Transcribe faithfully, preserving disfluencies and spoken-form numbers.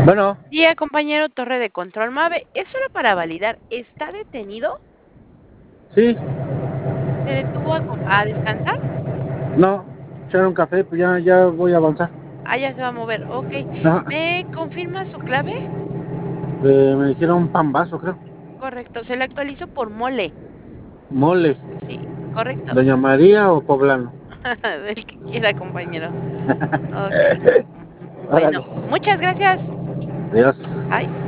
Bueno, Día, compañero, torre de control Mave. Es solo para validar, ¿está detenido? sí, ¿Se detuvo a co a descansar? no, echar un café, pues ya, ya voy a avanzar. Ah, ya se va a mover, okey. Ajá, ¿Me confirma su clave? eh, me dijeron pambazo, creo. Correcto, se le actualizó por mole. Mole, Sí, correcto. Doña María o Poblano. El que quiera, compañero. Okey. Ujú. Bueno, Órale, muchas gracias. adiós. Bye.